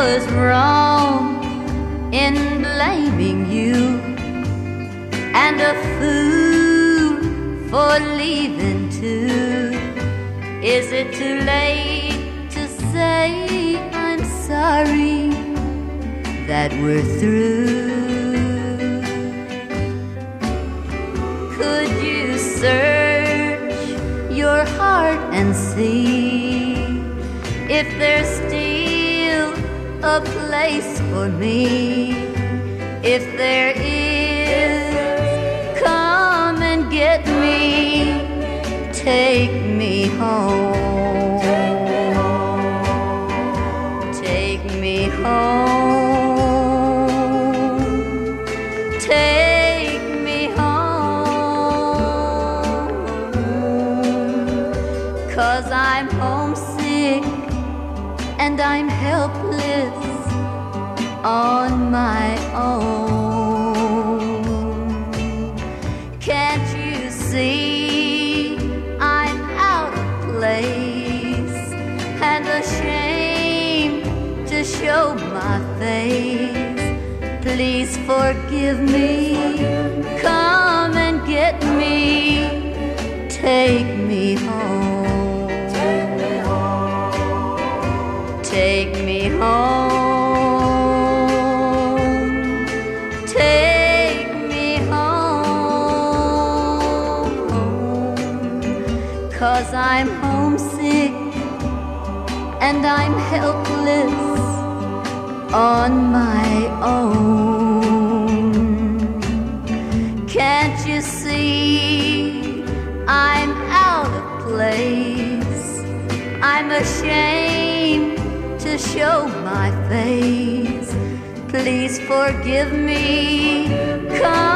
was wrong in blaming you, and a fool for leaving too. Is it too late to say I'm sorry that we're through? Could you search your heart and see if there's still a place for me? If there is, come and get me. Take me home. Take me home. Take me home. 'Cause I'm homesick and I'm helpless on my own. Can't you see I'm out of place and ashamed to show my face? Please forgive me, come and get me. Take me home. Take me home. Take me home. 'Cause I'm homesick and I'm helpless on my own. Can't you see I'm out of place? I'm ashamed to show my face. Please forgive me, come